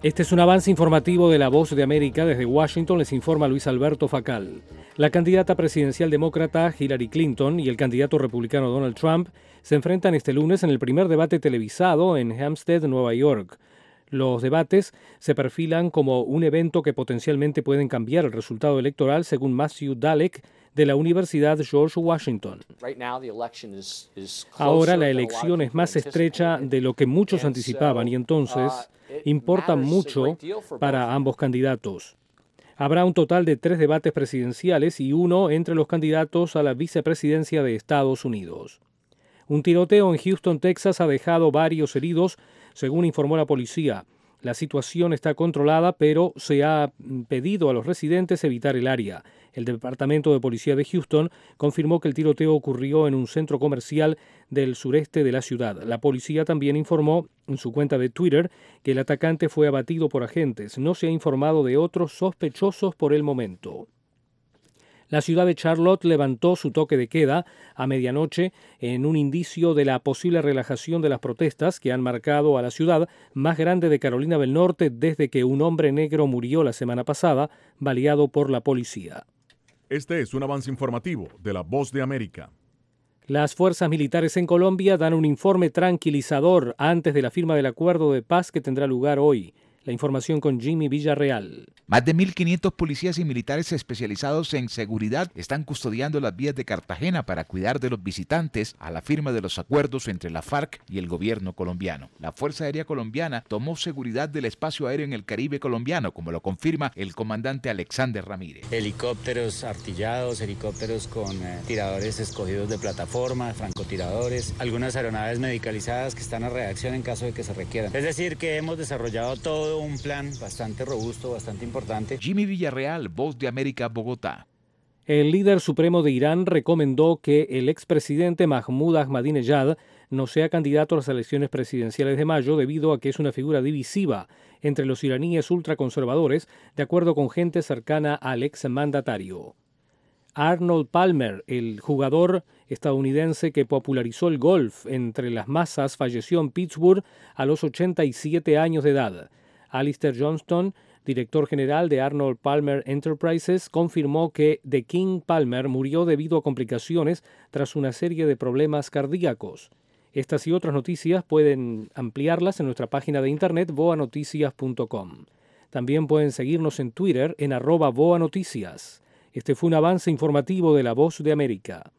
Este es un avance informativo de La Voz de América. Desde Washington les informa Luis Alberto Facal. La candidata presidencial demócrata Hillary Clinton y el candidato republicano Donald Trump se enfrentan este lunes en el primer debate televisado en Hampstead, Nueva York. Los debates se perfilan como un evento que potencialmente pueden cambiar el resultado electoral, según Matthew Dalek, de la Universidad George Washington. Ahora la elección es más estrecha de lo que muchos anticipaban y entonces importa mucho para ambos candidatos. Habrá un total de 3 debates presidenciales y uno entre los candidatos a la vicepresidencia de Estados Unidos. Un tiroteo en Houston, Texas, ha dejado varios heridos, según informó la policía. La situación está controlada, pero se ha pedido a los residentes evitar el área. El Departamento de Policía de Houston confirmó que el tiroteo ocurrió en un centro comercial del sureste de la ciudad. La policía también informó en su cuenta de Twitter que el atacante fue abatido por agentes. No se ha informado de otros sospechosos por el momento. La ciudad de Charlotte levantó su toque de queda a medianoche en un indicio de la posible relajación de las protestas que han marcado a la ciudad más grande de Carolina del Norte desde que un hombre negro murió la semana pasada, baleado por la policía. Este es un avance informativo de La Voz de América. Las fuerzas militares en Colombia dan un informe tranquilizador antes de la firma del acuerdo de paz que tendrá lugar hoy. La información con Jimmy Villarreal. Más de 1.500 policías y militares especializados en seguridad están custodiando las vías de Cartagena para cuidar de los visitantes a la firma de los acuerdos entre la FARC y el gobierno colombiano. La Fuerza Aérea Colombiana tomó seguridad del espacio aéreo en el Caribe colombiano, como lo confirma el comandante Alexander Ramírez. Helicópteros artillados, helicópteros con tiradores escogidos de plataforma, francotiradores, algunas aeronaves medicalizadas que están a reacción en caso de que se requieran. Es decir, que hemos desarrollado todo un plan bastante robusto, bastante importante. Jimmy Villarreal, Voz de América, Bogotá. El líder supremo de Irán recomendó que el expresidente Mahmoud Ahmadinejad no sea candidato a las elecciones presidenciales de mayo debido a que es una figura divisiva entre los iraníes ultraconservadores, de acuerdo con gente cercana al exmandatario. Arnold Palmer, el jugador estadounidense que popularizó el golf entre las masas, falleció en Pittsburgh a los 87 años de edad. Alistair Johnston, director general de Arnold Palmer Enterprises, confirmó que The King Palmer murió debido a complicaciones tras una serie de problemas cardíacos. Estas y otras noticias pueden ampliarlas en nuestra página de internet voanoticias.com. También pueden seguirnos en Twitter en @voanoticias. Este fue un avance informativo de La Voz de América.